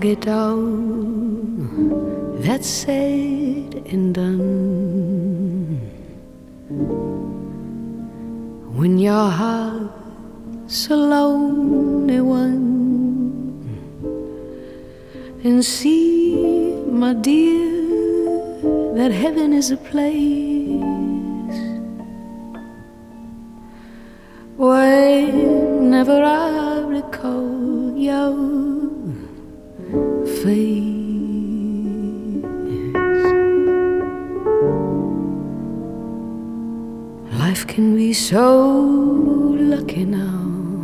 it all that's said and done, when your heart's a lonely one, and see, my dear, that heaven is a place whenever I recall your face. Life can be so lucky now,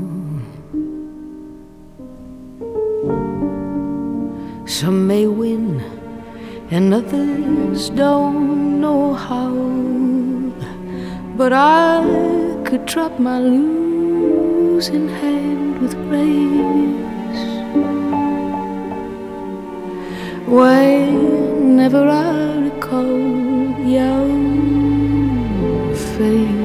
some may win and others don't know how, but I could drop my losing hand with grace whenever I recall your face.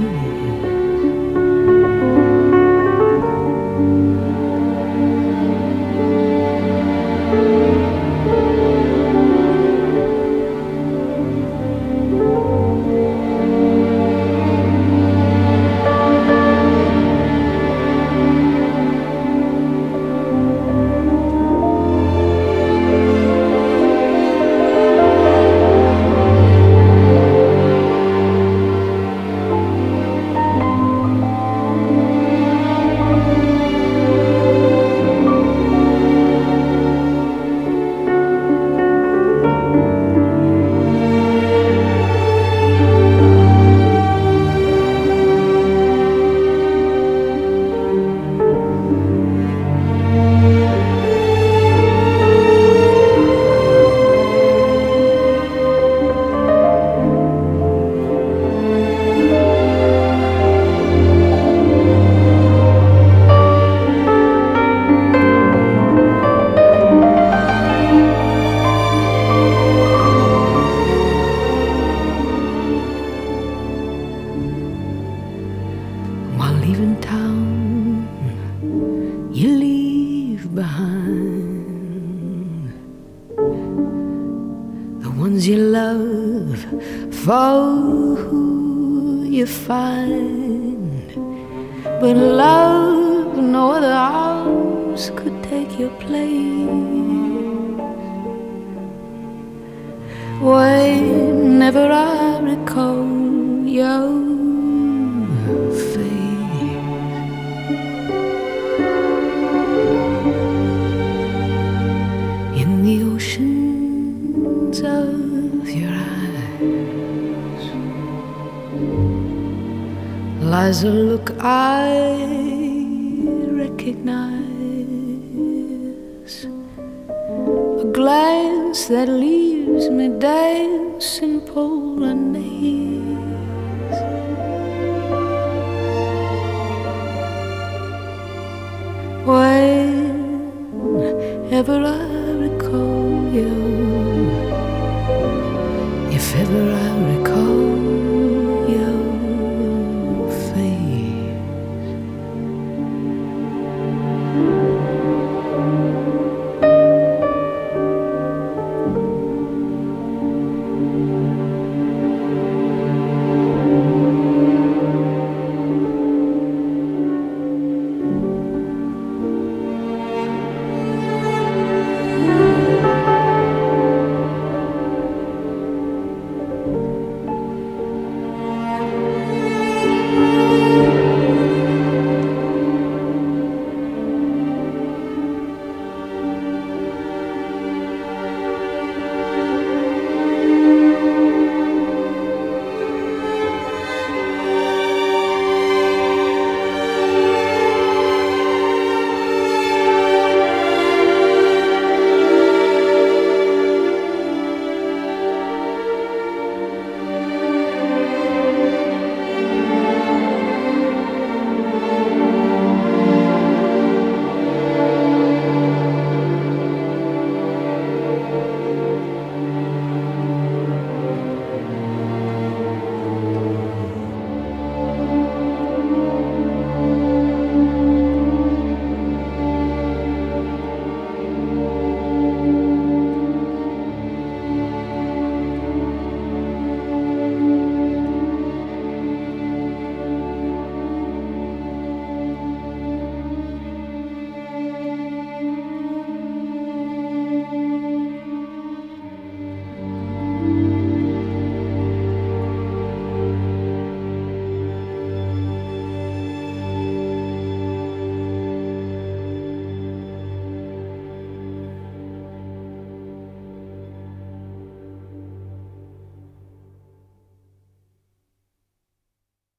While leaving town, you leave behind the ones you love, for who you find. But love, no other arms could take your place. Whenever I recall your face, in the oceans of your eyes lies a look I recognize, a glance that leaves me dancing polonaise. Whenever I